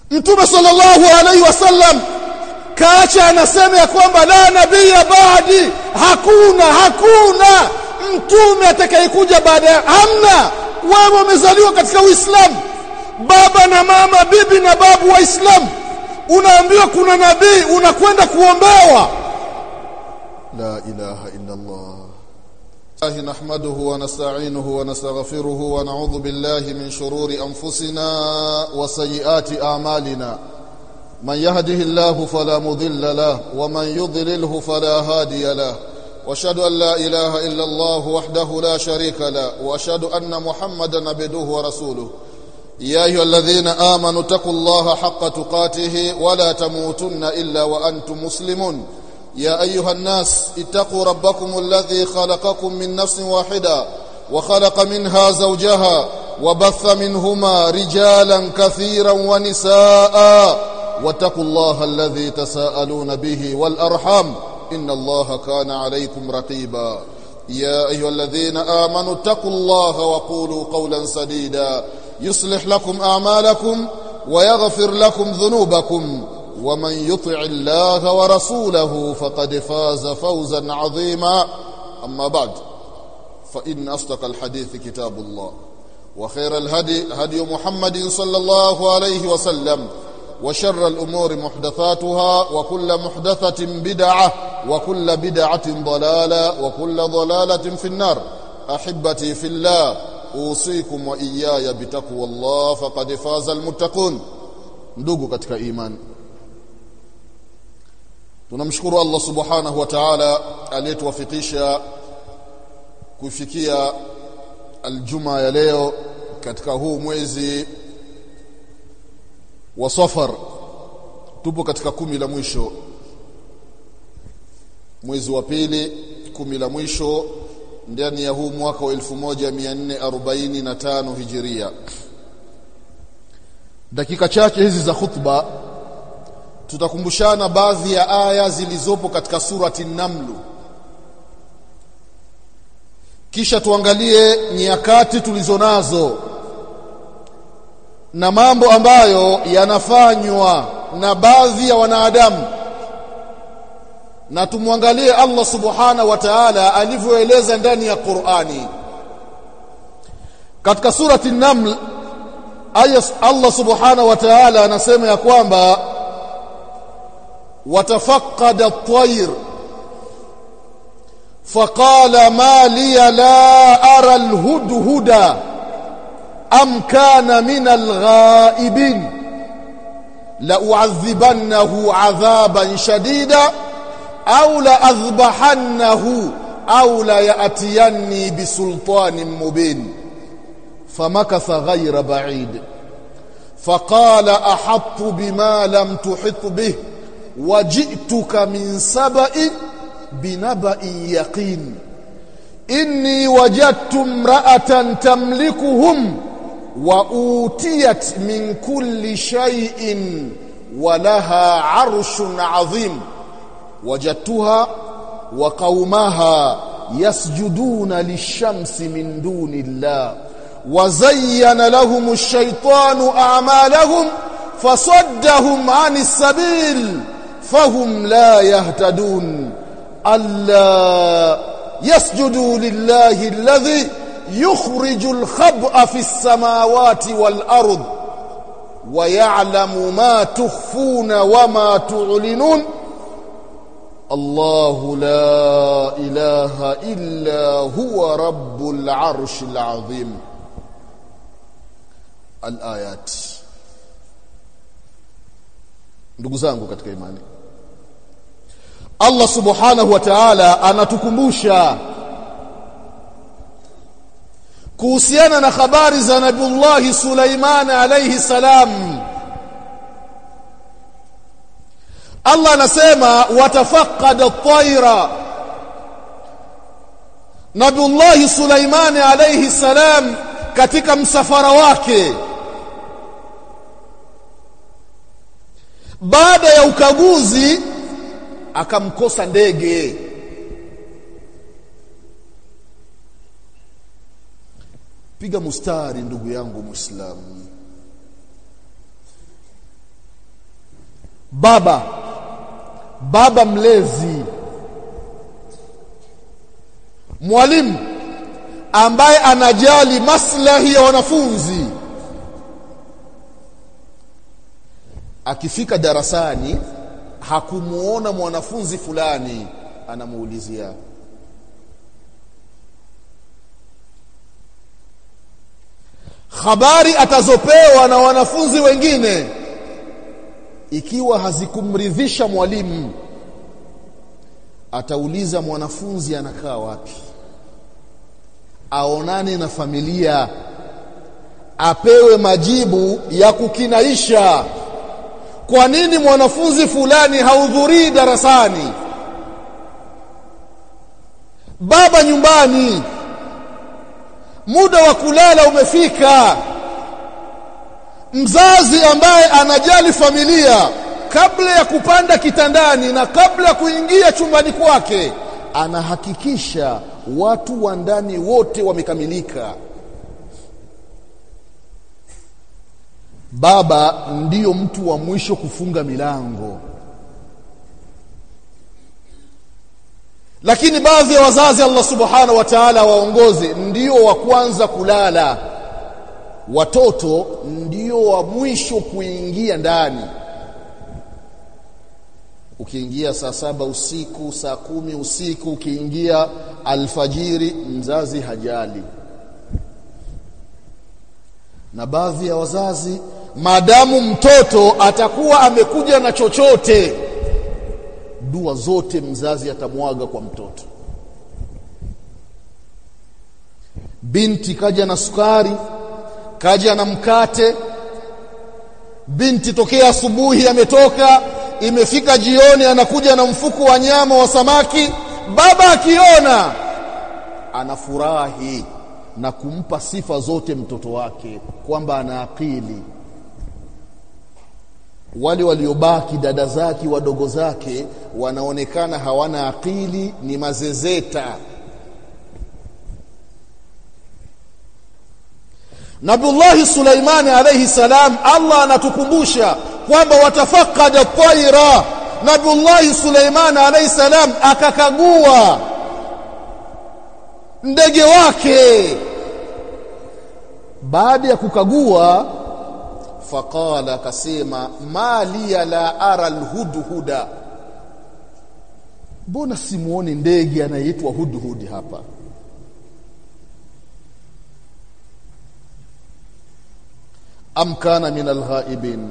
Mtume sallallahu alaihi wasallam kaacha anasema ya kwamba la nabiyya ba'di, hakuna mtume atakayekuja baada ya hamna. Wewe umezaliwa katika Uislamu, baba na mama, bibi na babu wa Islam, unaambiwa kuna nabii, unakwenda kuombewa. La ilaha illa Allah. Nahmaduhu wa nasta'inuhu wa nastaghfiruhu wa na'udhu billahi min shururi anfusina wa sayyiati a'malina. Man yahdihillahu fala mudilla lahu wa man yudlilhu fala hadiya lahu. واشهد ان لا اله الا الله وحده لا شريك له واشهد ان محمدا عبده ورسوله. يا ايها الذين امنوا اتقوا الله حق تقاته ولا تموتن الا وانتم مسلمون. يا ايها الناس اتقوا ربكم الذي خلقكم من نفس واحده وخلق منها زوجها وبث منهما رجالا كثيرا ونساء واتقوا الله الذي تساءلون به والارحام إن الله كان عليكم رقيبا. يا أيها الذين آمنوا اتقوا الله وقولوا قولا سديدا يصلح لكم أعمالكم ويغفر لكم ذنوبكم ومن يطع الله ورسوله فقد فاز فوزا عظيما. أما بعد، فإن أصدق الحديث كتاب الله وخير الهدي هدي محمد صلى الله عليه وسلم وشر الأمور محدثاتها وكل محدثة بدعة وكل بدعة ضلالة وكل ضلالة في النار. أحبتي في الله، أوصيكم وإياي بتقوى الله فقد فاز المتقون. ndugu katika imani, tunamshukuru Allah subhanahu wa ta'ala aliyetuwafikisha kufikia aljuma ya leo katika huu mwezi wa Safar. Tupo katika 10 la mwisho, mwezi wa pili, 10 la mwisho ndani ya huu mwaka wa 1445 Hijiria. Dakika chache hizi za khutba tutakumbushana baadhi ya aya zilizopo katika surati An-Naml, kisha tuangalie nyakati tulizonazo na mambo ambayo yanafanywa na baadhi ya wanadamu, na tumwangalie Allah subhanahu wa ta'ala alivyoeleza ndani ya Qur'ani. Katika surati An-Naml Allah subhanahu wa ta'ala anasema ya kwamba watafaqqada at-tayr faqala ma li la ara al-hudhuda am kana min al-ghaibin la u'adhibannahu 'adhaban shadida aw la adhbahannahu aw la ya'tiyanni bisultanin mubin. famakatha ghayra ba'id faqala ahattu bima lam tuhit bih waji'tuka min saba'in binaba'in yaqin inni wajadtu imra'atan tamlikuhum وأوتيت من كل شيء ولها عرش عظيم وجدتها وقومها يسجدون للشمس من دون الله وزين لهم الشيطان أعمالهم فصدهم عن السبيل فهم لا يهتدون ألا يسجدوا لله الذي يخرج الخبأ في السماوات والأرض ويعلم ما تخفون وما تعلنون الله لا إله إلا هو رب العرش العظيم. الآيات. ndugu zangu katika imani, Allah subhanahu wa ta'ala anatukumbusha kuhusiana na habari za Nabiullah Sulaiman alayhi salam. Allah anasema watafaqqada at-tayra. Nabiullah Sulaiman alayhi salam katika msafara wake, baada ya ukaguzi akamkosa ndege. Piga mustari ndugu yangu Muislamu, baba mlezi, mwalimu ambaye anajali maslahi ya wanafunzi, akifika darasani hakumuona mwanafunzi fulani, anamuulizia habari atazopewa na wanafunzi wengine. Ikiwa hazikumridhisha mwalimu, atauliza mwanafunzi anakaa wapi, aonane na familia, apewe majibu ya kukinaisha. Kwa nini mwanafunzi fulani hahudhurii darasani? Baba nyumbani, muda wa kulala umefika. Mzazi ambaye anajali familia, kabla ya kupanda kitandani na kabla kuingia chumbani kwake, anahakikisha watu wa ndani wote wamekamilika. Baba ndiyo mtu wa mwisho kufunga milango. Lakini baadhi ya wazazi, Allah subhanahu wa ta'ala waongoze, ndio wa kwanza kulala. Watoto ndio wa mwisho kuingia ndani. Ukiingia saa 7 usiku, saa 10 usiku, ukiingia alfajiri, mzazi hajali. Na baadhi ya wazazi, maadamu mtoto atakuwa amekuja na chochote, dua zote mzazi atamwaga kwa mtoto. Binti kaja na sukari, kaja na mkate. Binti tokea asubuhi ametoka, imefika jioni anakuja na mfuko wa nyama wa samaki. Baba akiona anafurahi na kumpa sifa zote mtoto wake kwamba ana akili. Wale waliobaki, dada zake, wadogo zake, wanaonekana hawana akili, ni mazezeta. Nabiullahi Suleimani alayhi salam, Allah anatukumbusha kwamba watafaqada at-tayra. Nabiullahi Suleimani alayhi salam akakagua ndege wake. Baada ya kukagua, faqala, akasema, mali la ara al-hudhuda, mbona simuoni ndege anaitwa hudhud hapa? Am kana min al-ghaibin,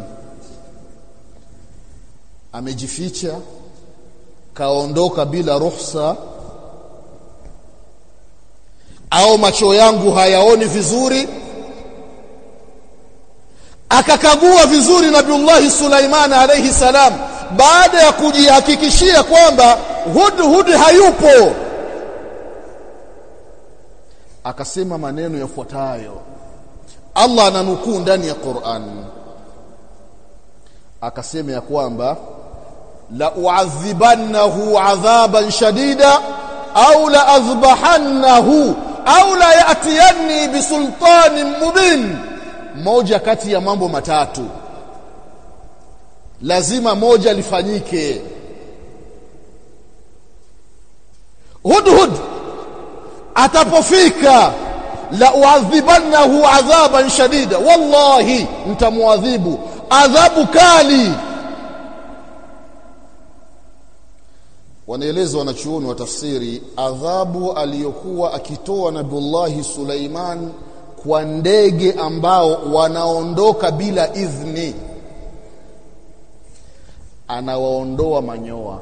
amejificha, kaondoka bila ruhusa, au macho yangu hayaoni vizuri? Akakagua vizuri Nabiullahi Suleimani alayhi salam. Baada ya kujihakikishia kwamba hudhud hayupo, akasema maneno yafuatayo. Allah ananukuu ndani ya Qur'an, akasema ya kwamba la u'adhibannahu 'adhaban shadida au la azbahannahu au la ya'tiyanni bisultanin mubin. Moja kati ya mambo matatu lazima moja lifanyike. Hudhud atapofika, la u'adhibannahu 'adhaban shadida, wallahi nitamuadhibu adhabu kali. Wanaeleza wanachuoni wa tafsiri, adhabu aliyokuwa akitoa Nabiullahi Suleiman kwa ndege ambao wanaondoka bila idhni, anawaondoa manyoa.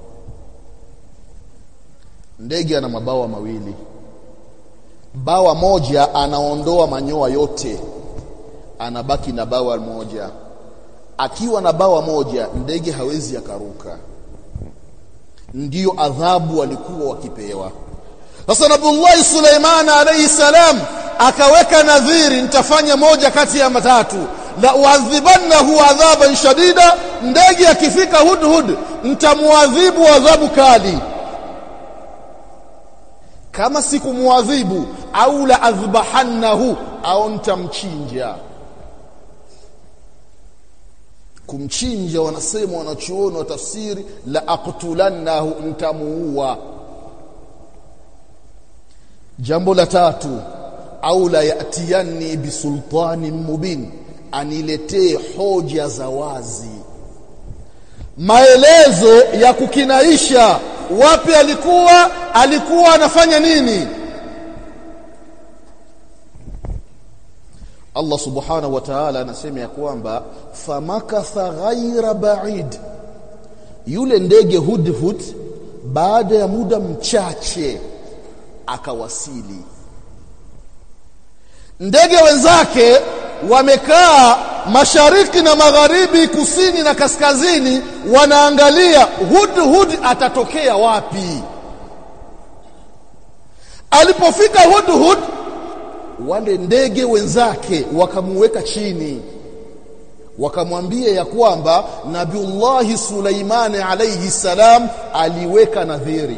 Ndege ana mabawa mawili, bawa moja anaondoa manyoa yote, anabaki na bawa moja. Akiwa na bawa moja, ndege hawezi akaruka. Ndiyo adhabu walikuwa wakipewa. Sasa Nabiullahi Suleimani alayhi salam akaweka nadhiri, nitafanya moja kati ya matatu. La u'adhibannahu 'adhaban shadida, ndege akifika hudhud nitamuadhibu adhabu kali. Kama sikumuadhibu, au la azbahannahu, au nitamchinja. kumchinja, wanasema wanachuoni wa tafsiri, la aqtulannahu, ntamuua. Jambo la tatu, au la yatiyanni bisultanin mubin, aniletee hoja za wazi, maelezo ya kukinaisha wapi alikuwa anafanya nini. Allah subhanahu wa ta'ala anasema ya kwamba famakatha ghaira ba'id, yule ndege hudhud baada ya muda mchache akawasili. Ndege wenzake wamekaa mashariki na magharibi, kusini na kaskazini, wanaangalia hudhud atatokea wapi. Alipofika hudhud, wale ndege wenzake wakamuweka chini, wakamwambia ya kwamba Nabiullahi Suleimani alayhi salam aliweka nadhiri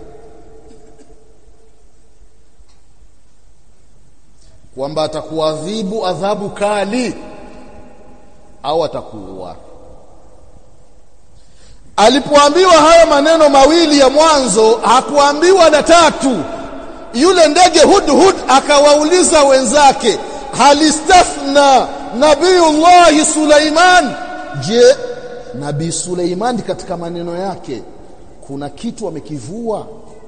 kwamba atakuadhibu adhabu kali au atakuua. Alipoambiwa haya maneno mawili ya mwanzo, hakuambiwa la tatu. Yule ndege hudhud akawauliza wenzake, halistafna Nabiullahi Suleiman, je, Nabii Suleiman katika maneno yake kuna kitu amekivua,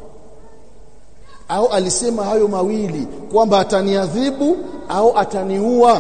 au alisema hayo mawili kwamba ataniadhibu au ataniua?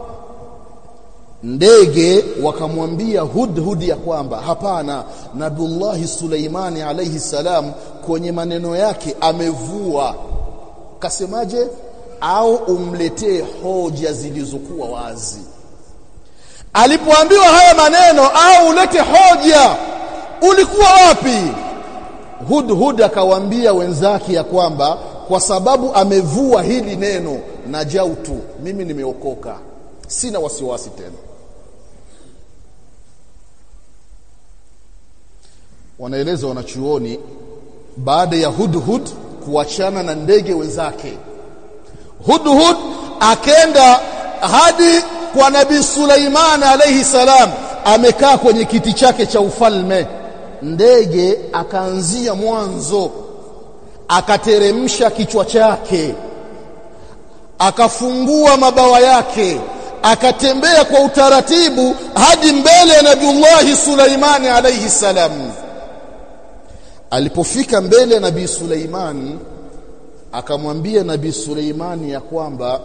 Ndege wakamwambia hudhud ya kwamba hapana, Nabiullahi Suleimani alayhi salam kwenye maneno yake amevua. Kasemaje? Au umletee hoja zilizokuwa wazi. Alipoambiwa haya maneno, au ulete hoja, ulikuwa wapi? Hudhud akawaambia wenzake ya kwamba kwa sababu amevua hili neno, najautu, mimi nimeokoka, sina wasiwasi tena. Wanaeleza wanachuoni, baada ya hudhud kuachana na ndege wenzake, hudhud akenda hadi kwa Nabii Suleiman alayhi salam, amekaa kwenye kiti chake cha ufalme. Ndege akaanzia mwanzo, akateremsha kichwa chake, akafungua mabawa yake, akatembea kwa utaratibu hadi mbele ya Nabiullahi Suleimani alayhi salam. Alipofika mbele ya Nabii Suleiman, akamwambia Nabii Suleiman ya kwamba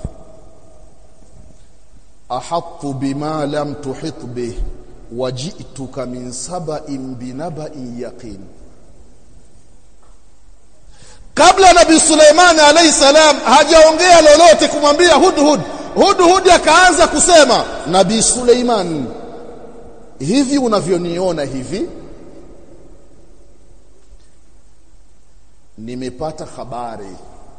ahattu bima lam tuhit bih waji'tuka min saba'in binaba'in yaqin. Kabla Nabii Suleiman alayhi salam hajaongea lolote kumwambia hudhud akaanza kusema, Nabii Suleiman, hivi unavyoniona hivi, nimepata habari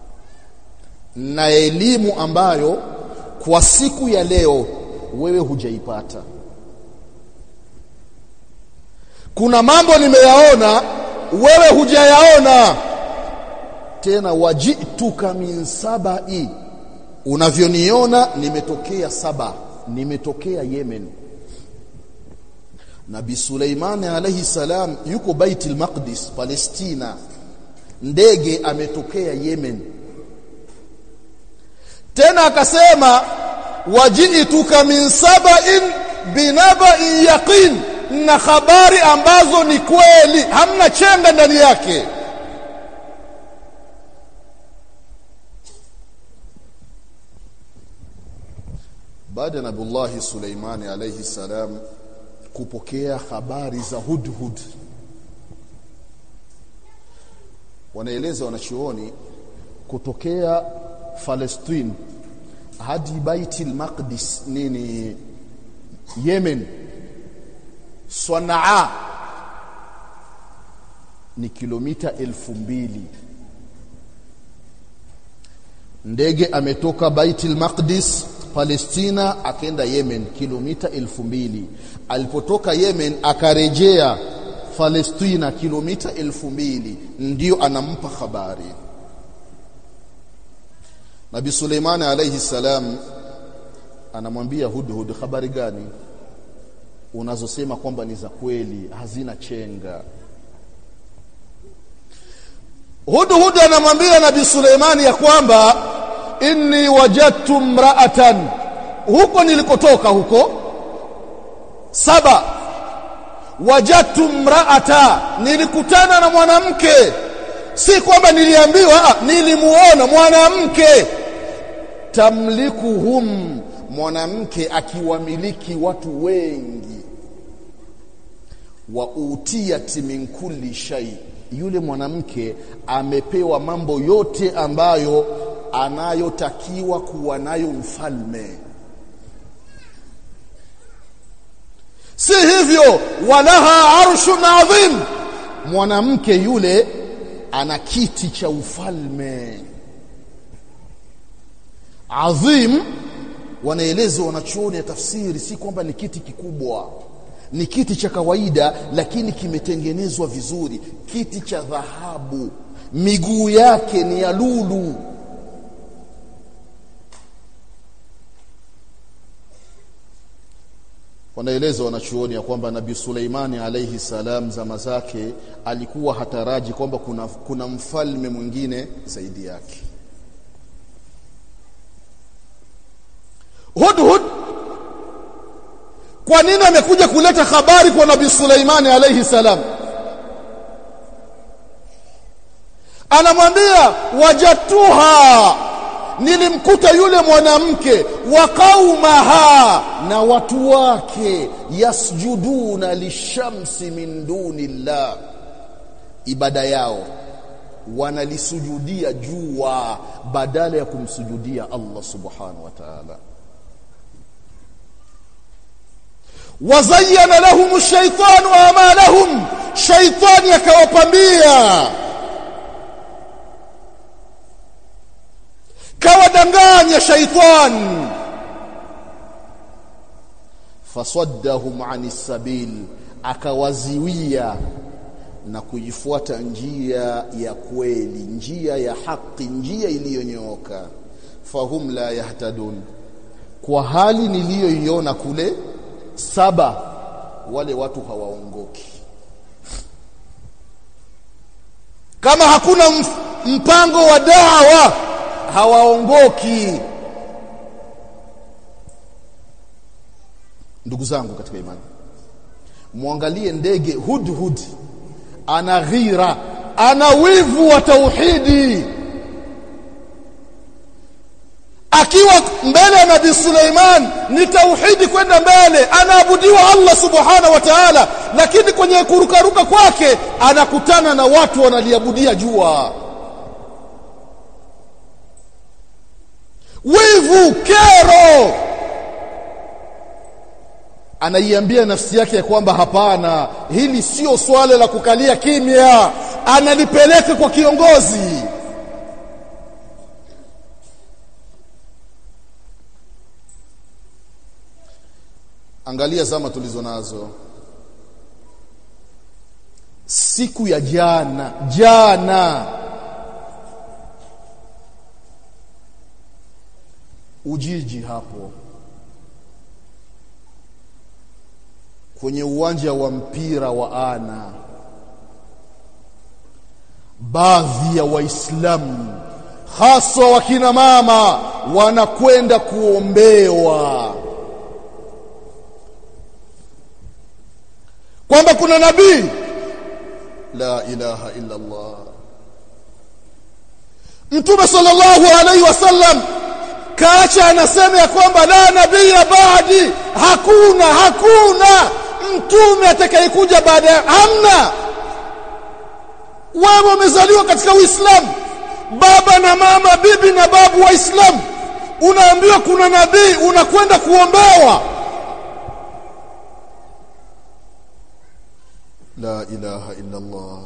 na elimu ambayo kwa siku ya leo wewe hujaipata. Kuna mambo nimeyaona wewe hujayaona. Tena wajituka min sabai, unavyoniona nimetokea Saba, nimetokea Yemen. Nabii Suleiman alayhi salam yuko Baitul Maqdis, Palestina, ndege ametokea Yemen. Tena akasema wajituka min saba'in binaba'in yaqin, na habari ambazo ni kweli, hamna chenga ndani yake. Baada na Nabii Suleiman alayhi salam kupokea habari za hudhud, wanaeleza wanachuoni kutokea Palestine hadi Baitul Maqdis nini Yemen, Sanaa, ni kilomita 2000. Ndege ametoka Baitul Maqdis Palestina akaenda Yemen, kilomita 2000. Alipotoka Yemen akarejea Palestina, kilomita 2000. Ndio anampa habari. Nabii Suleiman alayhi salam anamwambia hudhud, habari gani? unazosema kwamba ni za kweli, hazina chenga. Hudhud anamwambia Nabii Suleimani ya kwamba inni wajadtu mra'atan, huko nilikotoka huko Saba, wajadtu mra'ata, nilikutana na mwanamke. Si kwamba niliambiwa, nilimuona mwanamke. Tamlikuhum, mwanamke akiwamiliki watu wengi. Wa utiyat min kulli shay, yule mwanamke amepewa mambo yote ambayo anayotakiwa kuwa nayo mfalme. Si hivyo, walaha arshun adhim, mwanamke yule ana kiti cha ufalme adhim. Wanaeleza wanachuoni ya tafsiri, si kwamba ni kiti kikubwa, ni kiti cha kawaida, lakini kimetengenezwa vizuri, kiti cha dhahabu, miguu yake ni ya lulu. Wanaeleza wanachuoni ya kwamba Nabii Suleimani alayhi salam zama zake alikuwa hataraji kwamba kuna mfalme mwingine zaidi yake. Hudhud kwa nini amekuja kuleta habari kwa Nabii Suleimani alayhi salam? Anamwambia wajatuha, nilimkuta yule mwanamke, wa qaumaha, na watu wake, yasjuduna lishamsi min dunillah, ibada yao wanalisujudia jua badala ya kumsujudia Allah subhanahu wa ta'ala. wazayyana lahum ash-shaytanu a'malahum, shaytani akawapambia, kawadanganya shaytan. fasaddahum 'anis sabil, akawaziwia na kuifuata njia ya kweli, njia ya haki, njia iliyonyooka. fahum la yahtadun, kwa hali niliyoiona kule Saba, wale watu hawaongoki. Kama hakuna mpango wa dawa, hawaongoki. Ndugu zangu katika imani, muangalie ndege Hudhud, ana ghira, ana wivu wa tauhidi. Akiwa mbele ya Nabii Suleiman ni tauhidi kwenda mbele, anaabudiwa Allah subhanahu wa ta'ala, lakini kwenye kurukaruka kwake anakutana na watu wanaliabudia jua. Wivu, kero. Anaiambia nafsi yake ya kwamba hapana, hili sio swala la kukalia kimya, analipeleka kwa kiongozi. Angalia zama tulizo nazo. Siku ya jana Ujiji hapo kwenye uwanja wa mpira wa Ana, baadhi ya Waislamu hasa wakina mama wanakwenda kuombewa kwamba kuna nabii. La ilaha illa Allah. Mtume sallallahu alaihi wasallam kaacha anasema ya kwamba la nabiyya ba'di, hakuna mtume atakayekuja baada ya hamna. Wewe umezaliwa katika Uislamu, baba na mama, bibi na babu wa Islam, unaambiwa kuna nabii, unakwenda kuombewa. La ilaha illa Allah.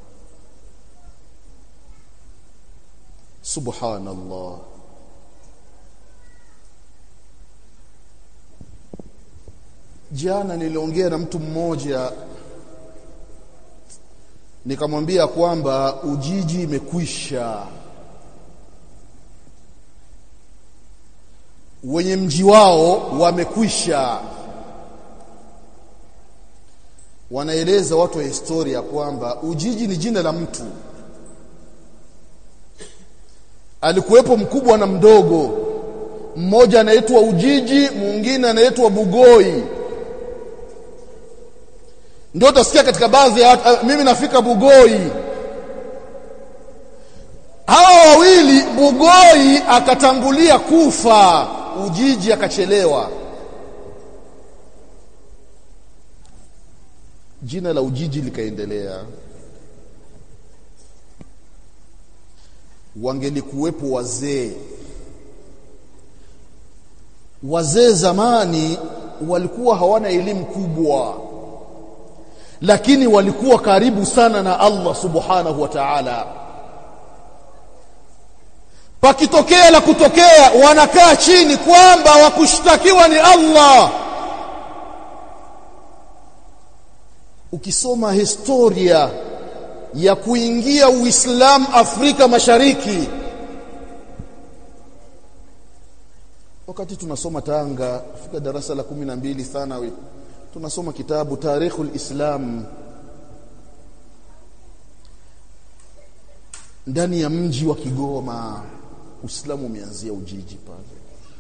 Subhanallah. Jana niliongea na mtu mmoja, nikamwambia kwamba Ujiji imekwisha, wenye mji wao wamekwisha. wanaeleza watu wa historia kwamba Ujiji ni jina la mtu. Alikuwepo mkubwa na mdogo. Mmoja anaitwa Ujiji, mwingine anaitwa Bugoi. Ndio utasikia katika baadhi ya mimi nafika Bugoi. Hawa wawili, Bugoi akatangulia kufa, Ujiji akachelewa. Jina la Ujiji likaendelea. Wangelikuwepo wazee zamani walikuwa hawana elimu kubwa, lakini walikuwa karibu sana na Allah subhanahu wa ta'ala. Pakitokea la kutokea, wanakaa chini kwamba wakushtakiwa ni Allah. Ukisoma historia ya kuingia Uislamu Afrika Mashariki, wakati tunasoma Tanga, fika darasa la 12 thanawi, tunasoma kitabu Tarikhul Islam, ndani ya mji wa Kigoma Uislamu umeanzia Ujiji pale.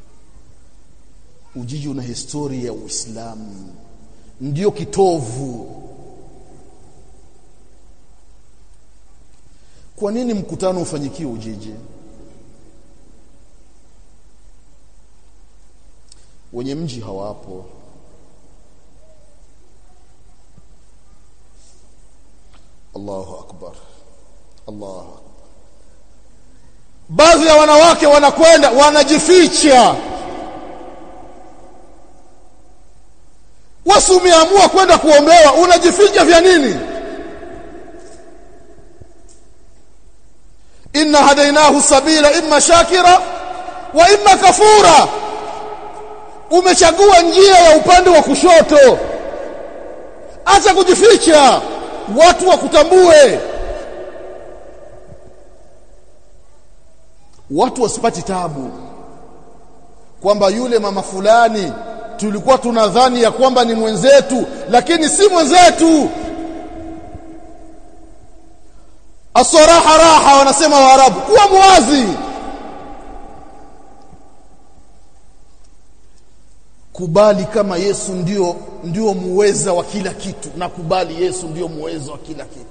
Ujiji una historia ya Uislamu, ndio kitovu. Kwa nini mkutano ufanyikie Ujiji? Wenye mji hawapo. Allahu akbar, Allahu akbar. Baadhi ya wanawake wanakwenda wanajificha. Wasumeamua kwenda kuombewa, unajificha vya nini? Inna hadainahu sabila imma shakira wa imma kafura. Umechagua njia ya upande wa kushoto. Acha kujificha, watu wakutambue, watu wasipati tabu kwamba yule mama fulani tulikuwa tunadhani ya kwamba ni mwenzetu, lakini si mwenzetu. Asaraha raha, wanasema Waarabu, kuwa muwazi. Kubali kama Yesu ndio muweza wa kila kitu, na kubali Yesu ndio muweza wa kila kitu.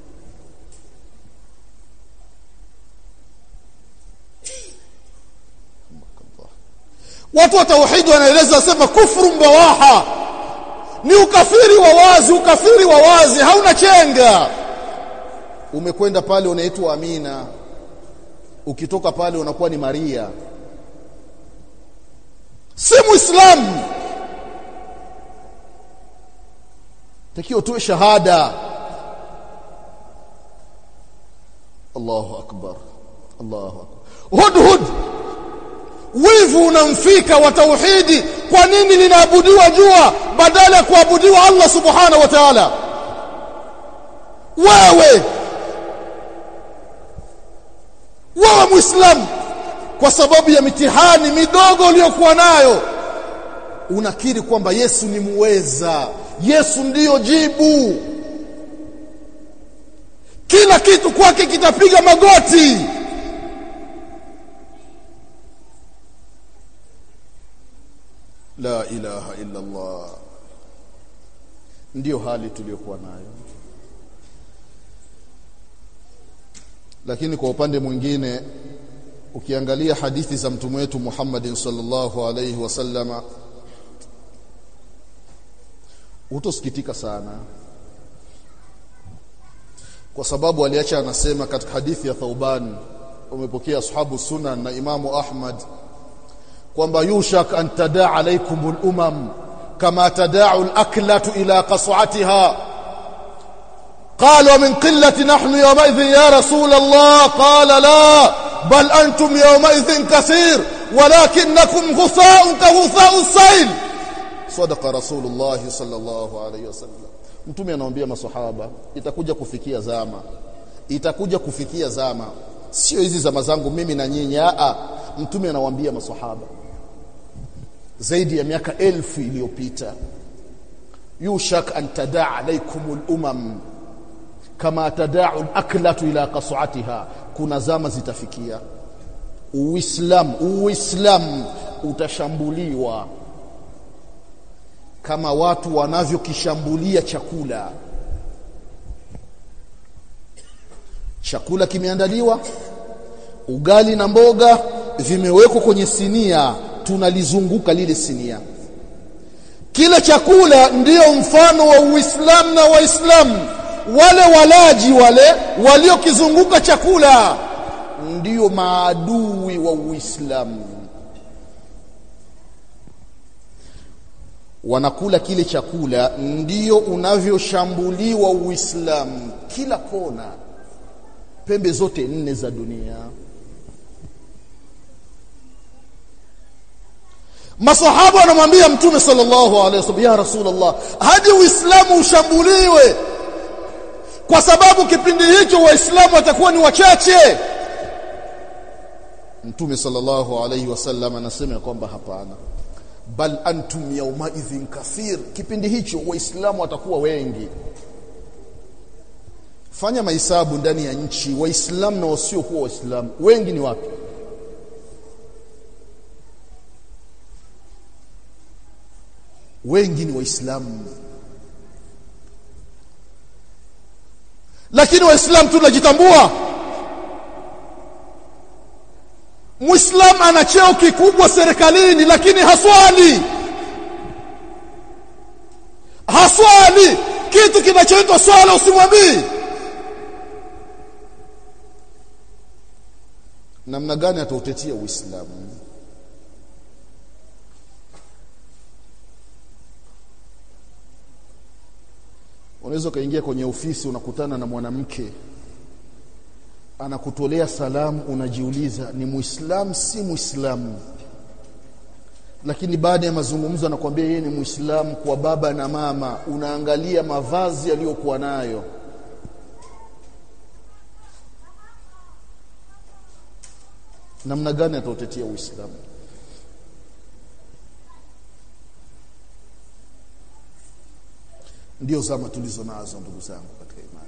Watu wa tauhid wanaeleza sema kufuru mbawaha, ni ukafiri wa wazi, ukafiri wa wazi, hauna chenga. Umekwenda pale unaitwa Amina, ukitoka pale unakuwa ni Maria, si Muislamu. Takio tu shahada. Allahu akbar, Allahu akbar. Hudhud, wivu unamfika wa tauhidi. Kwa nini linaabudiwa jua badala ya kuabudiwa Allah subhanahu wa ta'ala? Wewe Muislamu, kwa sababu ya mitihani midogo uliyokuwa nayo, unakiri kwamba Yesu ni muweza, Yesu ndiyo jibu. Kila kitu kwake kitapiga magoti. La ilaha illa Allah. Ndiyo hali tuliyokuwa nayo. Lakini kwa upande mwingine, ukiangalia hadithi za mtume wetu Muhammad sallallahu alayhi wasallama, utosikitika sana, kwa sababu aliacha anasema katika hadithi ya Thauban, umepokea ashabu sunan na Imamu Ahmad, kwamba yushak an tadaa alaykumul umam kama tadaa'u al-aklatu ila qas'atiha. قالوا من قلة نحن يومئذ يا رسول الله؟ قال لا، بل أنتم يومئذ كثير ولكنكم غثاء كغثاء السيل. صدق رسول الله صلى الله عليه وسلم. Mtume anawaambia maswahaba, itakuja kufikia zama, sio hizi zama zangu mimi na nyinyi. Mtume anawaambia maswahaba zaidi ya miaka 1000 iliyopita, yushak an tadaa alaykumul umam kama tada'u al-aklatu ila qas'atiha. Kuna zama zitafikia Uislamu utashambuliwa kama watu wanavyokishambulia chakula. Chakula kimeandaliwa, ugali na mboga vimewekwa kwenye sinia, tunalizunguka lile sinia. Kila chakula ndiyo mfano wa Uislamu na Waislamu. Wale walaji wale waliokizunguka chakula ndiyo maadui wa Uislamu. Wanakula kile chakula, ndiyo unavyoshambuliwa Uislamu kila kona, pembe zote nne za dunia. Masahaba wanamwambia Mtume sallallahu alaihi wasallam, ya Rasulullah, hadi Uislamu ushambuliwe, kwa sababu kipindi hicho Waislamu watakuwa ni wachache. Mtume sallallahu alaihi wasallam anasema kwamba hapana, bal antum yawma idhin kathir, kipindi hicho Waislamu watakuwa wengi. Fanya mahesabu ndani ya nchi, Waislamu na wasio kuwa Waislamu wengi ni wapi? Wengi ni Waislamu. Lakini Waislamu tunajitambua. Muislamu ana cheo kikubwa serikalini, lakini haswali. Kitu kinachoitwa swala usimwambii. Namna gani atautetea Uislamu? Unaweza kaingia kwenye ofisi, unakutana na mwanamke anakutolea salamu, unajiuliza ni Muislamu si Muislamu, lakini baada ya mazungumzo anakuambia yeye ni Muislamu kwa baba na mama. Unaangalia mavazi aliyokuwa nayo. Namna gani atautetea Uislamu? Ndio zama tulizo nazo ndugu zangu katika imani.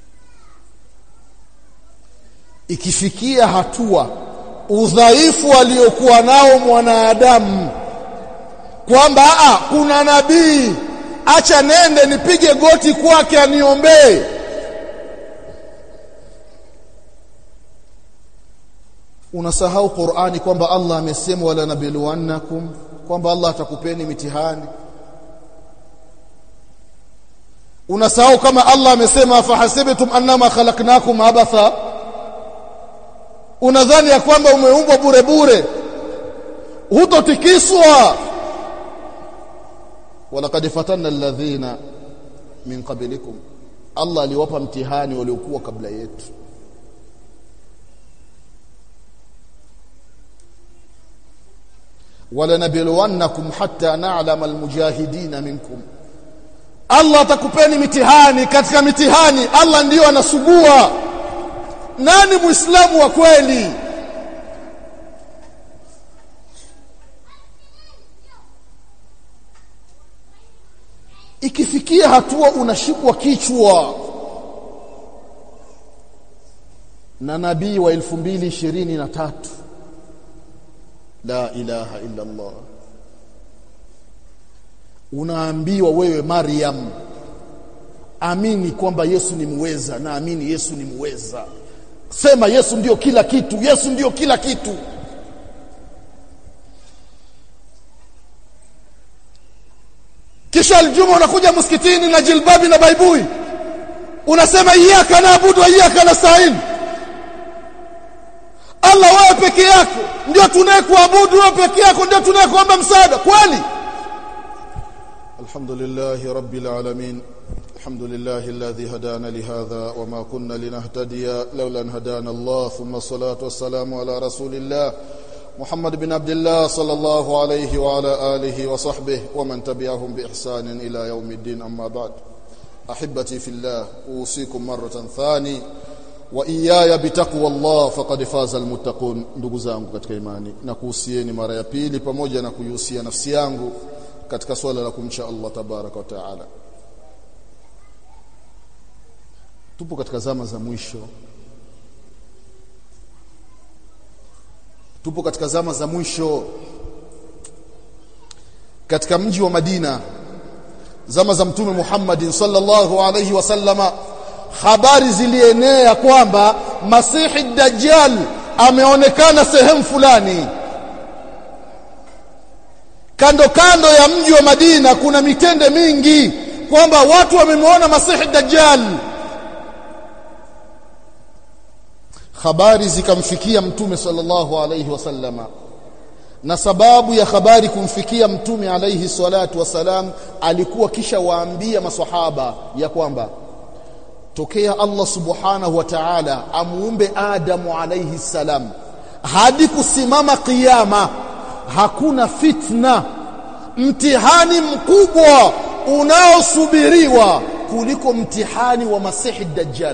Ikifikia hatua udhaifu aliokuwa nao mwanadamu kwamba kuna nabii, acha nende nipige goti kwake aniombee, unasahau Qur'ani kwamba Allah amesema wala nabiluwannakum, kwamba Allah atakupeni mitihani. Unasahau kama Allah amesema fahasibtum annama khalaqnakum abatha. Unadhani ya kwamba umeumbwa bure bure, hutotikiswa. Walaqad fatanna alladhina min qablikum, Allah aliwapa mtihani waliokuwa kabla yetu. Wala nabiluwannakum hatta na'lama almujahidin minkum, Allah atakupeni mitihani. Katika mitihani Allah ndiyo anasugua nani Muislamu wa kweli. Ikifikia hatua unashikwa kichwa na nabii wa 2023, la ilaha illa Allah, unaambiwa wewe Maryam, amini kwamba Yesu ni muweza, na amini Yesu ni muweza. Sema Yesu ndio kila kitu, Yesu ndio kila kitu. Kisha aljuma unakuja msikitini na jilbabi na baibui, unasema iyyaka na'budu wa iyyaka nasta'in. Allah wewe peke yako ndio tunayekuabudu, wewe peke yako ndio tunayekuomba msaada. Kweli? Alhamdulillahi rabbil alamin. Alhamdulillahi alladhi hadana lihadha wama kunna linahtadiya lawla an hadana Allah, thumma salatu wassalamu ala rasulillah Muhammad bin Abdullah sallallahu alayhi wa ala alihi wa sahbihi wa man tabi'ahum bi ihsan ila yawmiddin, amma ba'd. Ahibati fillah, usikum maratan thani wa iyaya bitaqwallah faqad faza almuttaqun. Ndugu zangu katika imani, na kuhusieni mara ya pili pamoja na kuihusia nafsi yangu katika swala la kumcha Allah tabaraka wa taala. Tupo katika zama za mwisho. Tupo katika zama za mwisho katika mji wa Madina, zama za Mtume Muhammad sallallahu alayhi wasallama. Habari zilienea kwamba Masihi Dajjal ameonekana sehemu fulani. Kando kando ya mji wa Madina kuna mitende mingi kwamba watu wamemwona Masihi Dajjal. Habari zikamfikia Mtume sallallahu alayhi wasallama, na sababu ya habari kumfikia Mtume alayhi salatu wasalam, alikuwa kisha waambia maswahaba ya kwamba tokea Allah subhanahu wa ta'ala amuumbe Adamu alayhi salam hadi kusimama kiyama, hakuna fitna, mtihani mkubwa unaosubiriwa kuliko mtihani wa Masihi Dajjal.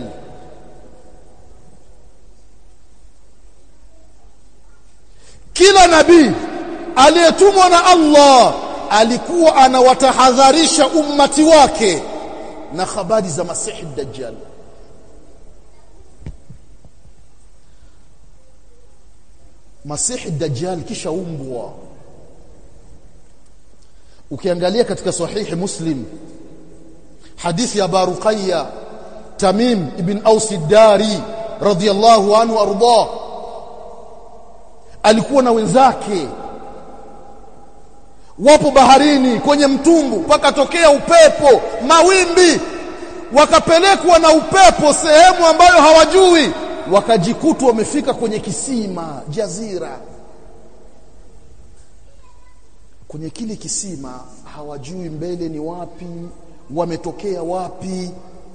Kila nabii aliyetumwa na Allah alikuwa anawatahadharisha ummati wake na habari za Masihi Dajjal. Masihi Dajjal kisha umbwa. Ukiangalia katika sahihi Muslim, hadithi ya Abu Ruqayya Tamim ibn Aus ad-Dari radhiyallahu anhu arda, alikuwa na wenzake wapo baharini kwenye mtumbu, pakatokea upepo, mawimbi, wakapelekwa na upepo sehemu ambayo hawajui, wakajikuta wamefika kwenye kisima, jazira. Kwenye kile kisima hawajui mbele ni wapi, wametokea wapi.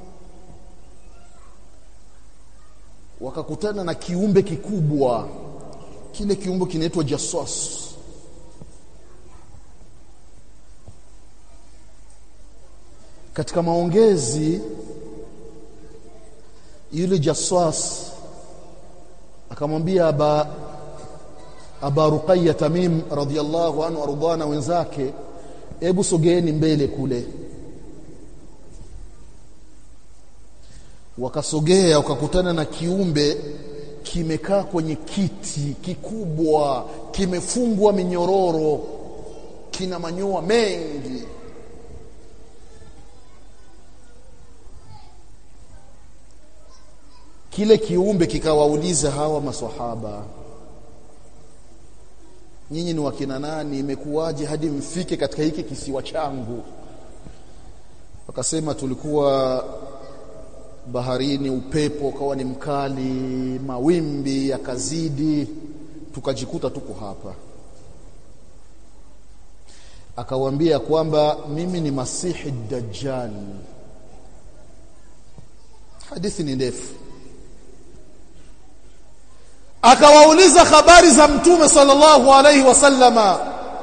Wakakutana na kiumbe kikubwa. Kile kiumbe kinaitwa Jassas. Katika maongezi yule Jassas akamwambia Abu Ruqayya Tamim radhiyallahu anhu ardana wenzake, hebu sogeeni mbele kule. Wakasogea, wakakutana na kiumbe kimekaa kwenye kiti kikubwa, kimefungwa minyororo, kina manyoya mengi. Kile kiumbe kikawauliza hawa maswahaba, nyinyi ni wakina nani? Imekuwaje hadi mfike katika hiki kisiwa changu? Wakasema tulikuwa baharini, upepo ukawa ni mkali, mawimbi yakazidi, tukajikuta tuko hapa. Akawaambia kwamba mimi ni Masihi Dajjal. Hadithi ni ndefu. Akawauliza habari za Mtume sallallahu alayhi wasallama.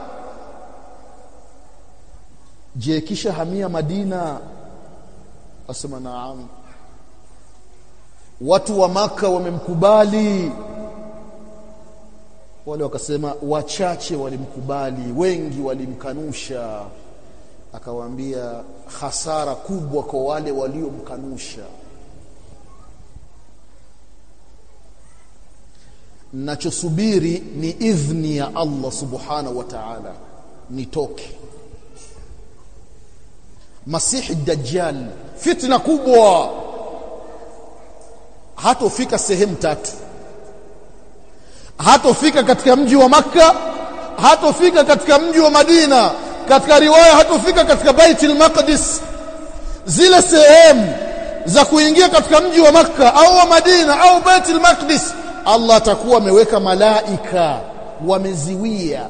Je, kisha hamia Madina? Asema naam. Watu wa Maka wamemkubali? Wale wakasema wachache walimkubali, wengi walimkanusha. Akawaambia hasara kubwa kwa wale waliomkanusha. Nachosubiri ni idhni ya Allah subhanahu wa ta'ala nitoke. Masihi Dajjal fitna kubwa, hatofika sehemu tatu. Hatofika katika mji wa Makka, hatofika katika mji wa Madina, katika riwaya hatofika katika Baitul Maqdis. Zile sehemu za kuingia katika mji wa Makka au wa Madina au Baitul Maqdis, Allah atakuwa ameweka malaika wameziwia.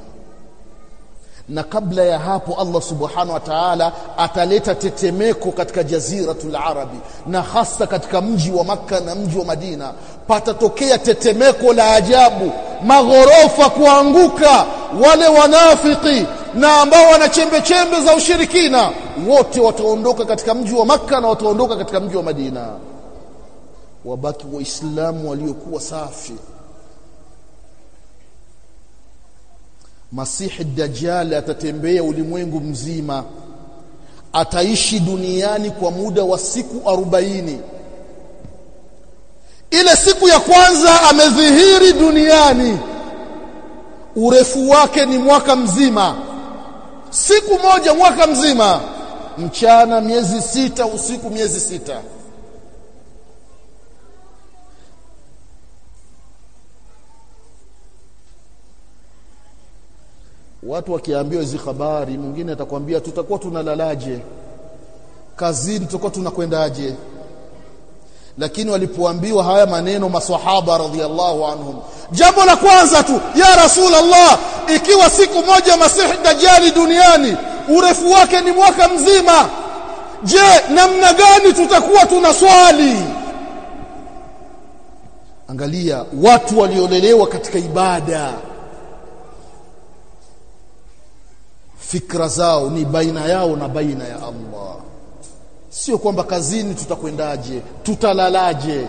Na kabla ya hapo Allah subhanahu wa ta'ala ataleta tetemeko katika jaziratul arabi, na hasa katika mji wa Makka na mji wa Madina patatokea tetemeko la ajabu, maghorofa kuanguka, wale wanafiki na ambao wana chembe chembe za ushirikina wote wataondoka katika mji wa Makka na wataondoka katika mji wa Madina. Wabaki waislamu waliokuwa safi. Masihi Dajjal atatembea ulimwengu mzima, ataishi duniani kwa muda wa siku 40. Ile siku ya kwanza amedhihiri duniani, urefu wake ni mwaka mzima. Siku moja mwaka mzima, mchana miezi 6, usiku miezi 6. Watu wakiambiwa hizi habari, mwingine atakwambia tutakuwa tunalalaje, kazini tutakuwa tunakwendaje. Lakini walipoambiwa haya maneno maswahaba radhiallahu anhum, jambo la kwanza tu, ya Rasulullah, ikiwa siku moja Masihi Dajjal duniani urefu wake ni mwaka mzima, je, namna gani tutakuwa tunaswali? Angalia watu waliolelewa katika ibada, fikra zao ni baina yao na baina ya Allah. Sio kwamba kazini tutakwendaje, tutalalaje.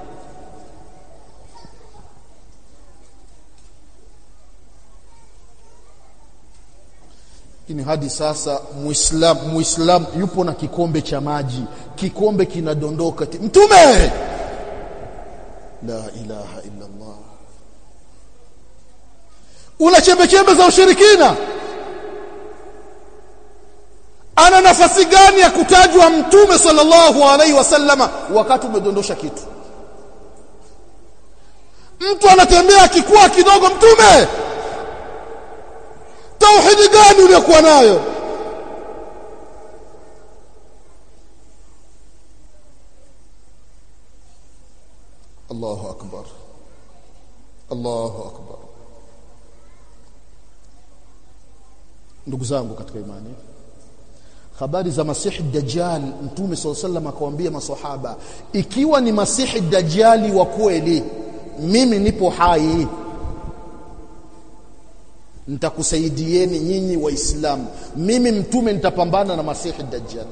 Lakini hadi sasa Muislam yupo na kikombe cha maji, kikombe kinadondoka, Mtume, la ilaha illa Allah. Una chembe za ushirikina. Ana nafasi gani ya kutajwa Mtume sallallahu alaihi wasallama wakati umedondosha kitu? Mtu anatembea akikua kidogo, Mtume, tauhidi gani uliyokuwa nayo? Allahu akbar, Allahu akbar. Ndugu zangu katika imani, habari za Masihi Dajjal, Mtume sallallahu alaihi wasallam akawaambia maswahaba, ikiwa ni Masihi Dajjal wa kweli, mimi nipo hai, nitakusaidieni nyinyi Waislamu. Mimi Mtume nitapambana na Masihi Dajjal.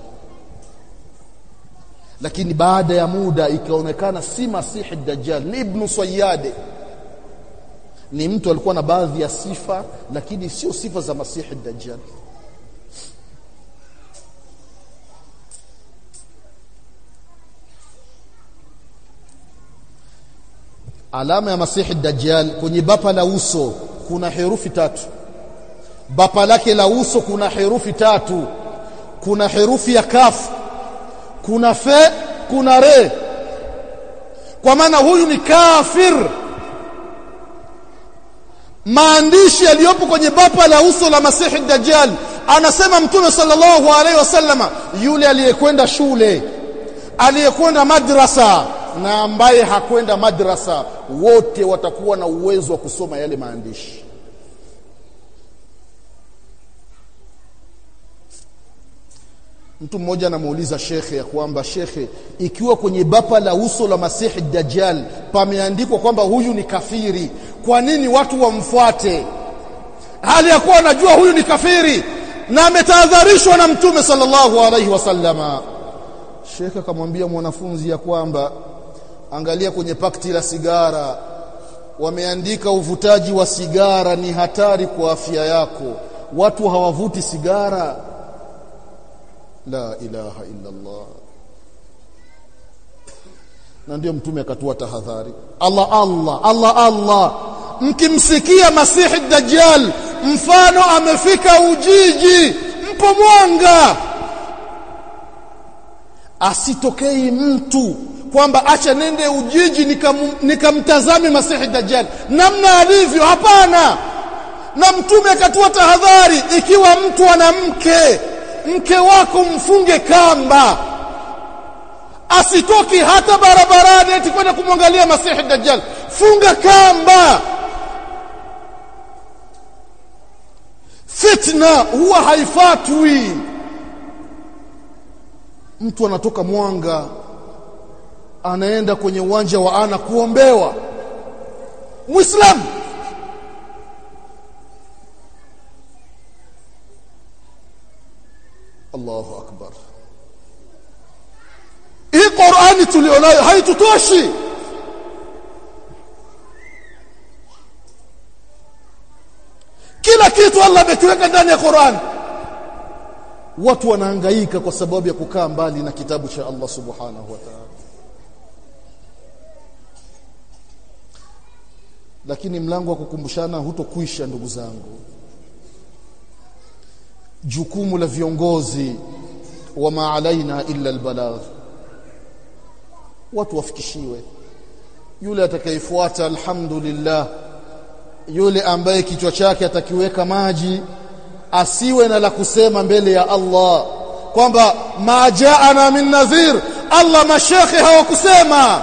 Lakini baada ya muda ikaonekana si Masihi Dajjal, ni Ibn Sayyad. Ni mtu alikuwa na baadhi ya sifa, lakini sio sifa za Masihi Dajjal. Alama ya Masihi Dajjal, kwenye bapa la uso kuna herufi 3. Bapa lake la uso kuna herufi 3. Kuna herufi ya kaf, kuna fe, kuna re. Kwa maana huyu ni kafir. Maandishi yaliyopo kwenye bapa la uso la Masihi Dajjal, anasema Mtume sallallahu alaihi wasallama, yule aliyekwenda shule, aliyekwenda madrasa na ambaye hakwenda madrasa, wote watakuwa na uwezo wa kusoma yale maandishi. Mtu mmoja anamuuliza shekhe ya kwamba, shekhe, ikiwa kwenye bapa la uso la Masihi Dajjal pameandikwa kwamba huyu ni kafiri, kwa nini watu wamfuate hali ya kuwa anajua huyu ni kafiri na ametahadharishwa na Mtume sallallahu alaihi wasallama? Shekhe akamwambia mwanafunzi ya kwamba, angalia kwenye pakti la sigara, wameandika uvutaji wa sigara ni hatari kwa afya yako. Watu hawavuti sigara. La ilaha illa Allah. Na ndio Mtume akatoa tahadhari. Allah, mkimsikia Masihi Dajjal mfano amefika Ujiji, mpo Mwanga, asitokei mtu kwamba acha nende Ujiji nikamtazame Masihi Dajjal namna alivyo. Hapana. Na Mtume akatoa tahadhari, ikiwa mtu ana mke wako mfunge kamba, asitoki hata barabarani eti kwenda kumwangalia Masihi Dajjal. Funga kamba. Fitna huwa haifatwi. Mtu anatoka Mwanga anaenda kwenye uwanja wa Ana kuombewa, Muislamu. Allahu akbar. Hii Qur'ani tulionayo haitutoshi. Kila kitu Allah amekiweka ndani ya Qur'an. Watu wanahangaika kwa sababu ya kukaa mbali na kitabu cha Allah subhanahu wa ta'ala. Lakini mlango wa kukumbushana hutokwisha ndugu zangu. Jukumu la viongozi wa ma alaina illa albalagh. Watu wafikishiwe. Yule atakayefuata alhamdulillah, yule ambaye kichwa chake atakiweka maji asiwe na la kusema mbele ya Allah kwamba ma jaana min nadhir. Allah mashekhe hawakusema.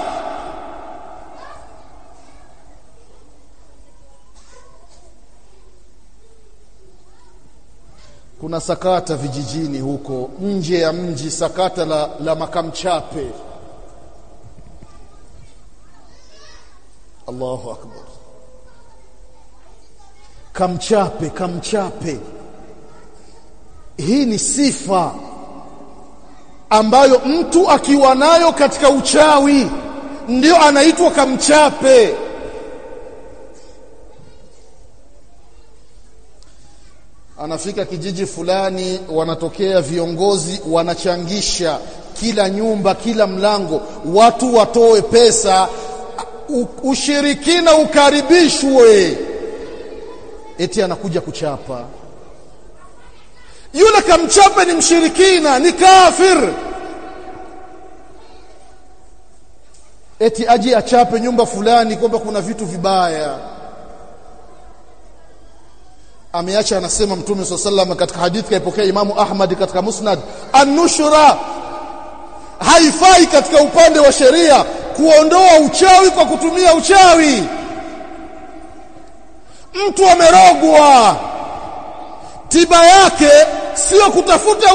Kuna sakata vijijini huko nje ya mji, sakata la makamchape. Allahu akbar. Kamchape. Hii ni sifa ambayo mtu akiwa nayo katika uchawi ndio anaitwa kamchape. Anafika kijiji fulani, wanatokea viongozi wanachangisha kila nyumba, kila mlango, watu watoe pesa, ushirikina ukaribishwe, eti anakuja kuchapa. Yule kamchape ni mshirikina, ni kafir. Eti aje achape nyumba fulani kwamba kuna vitu vibaya. Ameacha, anasema Mtume SAW katika hadithi kaipokea Imamu Ahmad katika Musnad, an-nushra haifai katika upande wa sheria kuondoa uchawi kwa kutumia uchawi. Mtu amerogwa, tiba yake sio kutafuta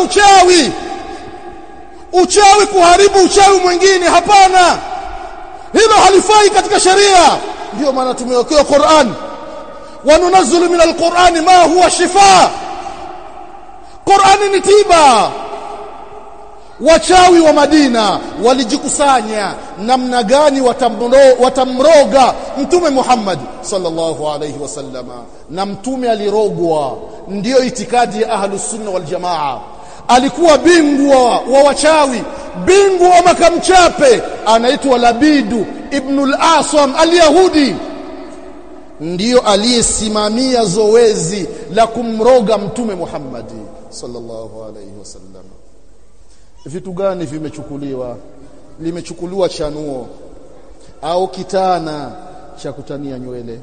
uchawi kuharibu uchawi mwingine, hapana. Hilo halifai katika sheria. Ndio maana tumewekewa Qur'an, wa nunazzilu min al-Qur'ani ma huwa shifaa. Qur'ani ni tiba. Wachawi wa Madina walijikusanya namna gani watamroga Mtume Muhammad sallallahu alayhi wasallama, na Mtume alirogwa. Ndiyo itikadi ya Ahlus Sunna wal Jamaa. Alikuwa bingwa wa wachawi, bingwa wa makamchape, anaitwa Labidu ibn al-Asam al-Yahudi. Ndiyo aliyesimamia zoezi la kumroga Mtume Muhammad sallallahu alayhi wasallam. Vitu gani vimechukuliwa? Limechukuliwa chanuo au kitana cha kutania nywele.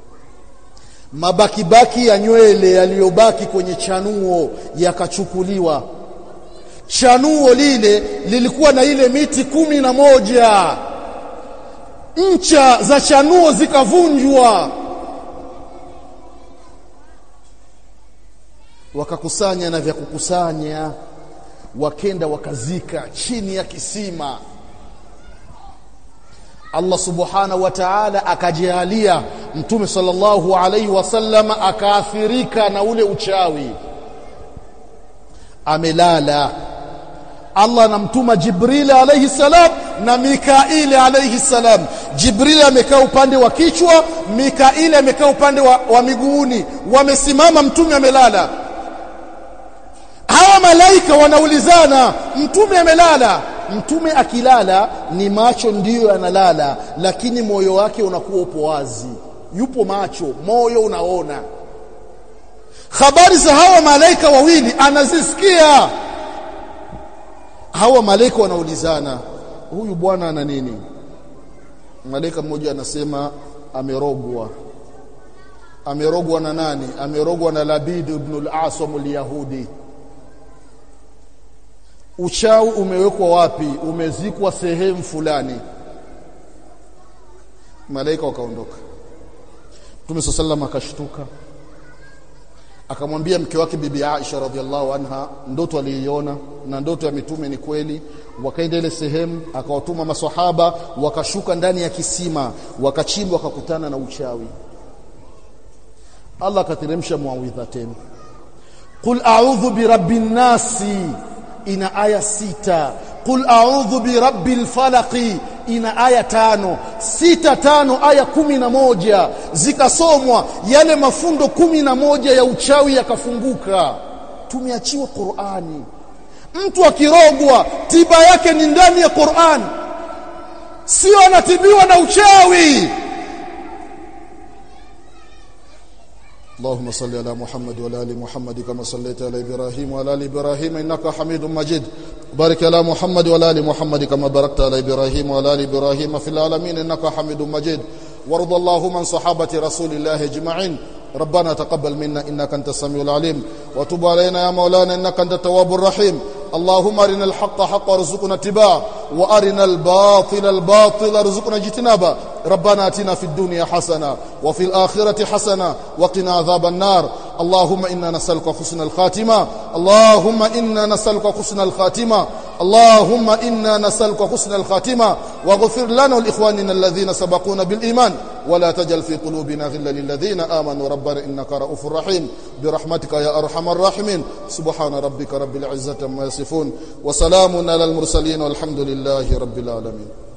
Mabaki ya nywele yaliyobaki kwenye chanuo yakachukuliwa. Chanuo lile lilikuwa na ile miti 11. Ncha za chanuo zikavunjwa. Wakakusanya na vya kukusanya, wakenda wakazika chini ya kisima. Allah subhanahu wa ta'ala akajalia Mtume sallallahu alayhi wasallam akaathirika na ule uchawi. Amelala, Allah anamtuma Jibril alayhi salam na Mikail alayhi salam. Jibril amekaa upande wa kichwa, Mikail amekaa upande wa miguuni, wamesimama, Mtume amelala. Hawa malaika wanaulizana, Mtume amelala. Mtume akilala ni macho ndiyo yanalala, lakini moyo wake unakuwa upo wazi. Yupo macho, moyo unaona. Habari za hawa malaika wawili anazisikia. Hawa malaika wanaulizana, huyu bwana ana nini? Malaika mmoja anasema amerogwa. Amerogwa na nani? Amerogwa na Labid ibn al-Asam al-Yahudi. Uchawi umewekwa wapi? Umezikwa sehemu fulani. Malaika wakaondoka. Mtume sallallahu akashtuka, akamwambia mke wake bibi Aisha radhiallahu anha ndoto aliyoiona, na ndoto ya mitume ni kweli. Wakaenda ile sehemu, akawatuma maswahaba, wakashuka ndani ya kisima, wakachimba, wakakutana na uchawi. Allah akateremsha muawidhatain, qul a'udhu bi rabbin nasi, ina aya 6. Qul a'udhu bi rabbil falaq, ina aya 5, 6 5 aya 11 zikasomwa, yale mafundo 11 ya uchawi yakafunguka. Tumeachiwa Qur'ani. Mtu akirogwa tiba yake ni ndani ya Qur'an, sio anatibiwa na uchawi. اللهم صل على محمد وعلى ال محمد كما صليت على ابراهيم وعلى ال ابراهيم انك حميد مجيد. بارك على محمد وعلى ال محمد كما باركت على ابراهيم وعلى ال ابراهيم في العالمين انك حميد مجيد. وارض اللهم عن صحابه رسول الله اجمعين. ربنا تقبل منا انك انت السميع العليم وتب علينا يا مولانا انك انت التواب الرحيم. اللهم ارنا الحق حقا وارزقنا اتباعه وارنا الباطل باطلا وارزقنا اجتنابه. ربنا اتنا في الدنيا حسنه وفي الاخره حسنه وقنا عذاب النار. اللهم انا نسالك حسن الخاتمه. اللهم انا نسالك حسن الخاتمه. اللهم انا نسالك حسن الخاتمه واغفر لنا ولاخواننا الذين سبقونا بالايمان ولا تجعل في قلوبنا غلا للذين امنوا ربنا انك رؤوف رحيم برحمتك يا ارحم الراحمين. سبحان ربك رب العزه عما يصفون وسلام على المرسلين والحمد لله رب العالمين.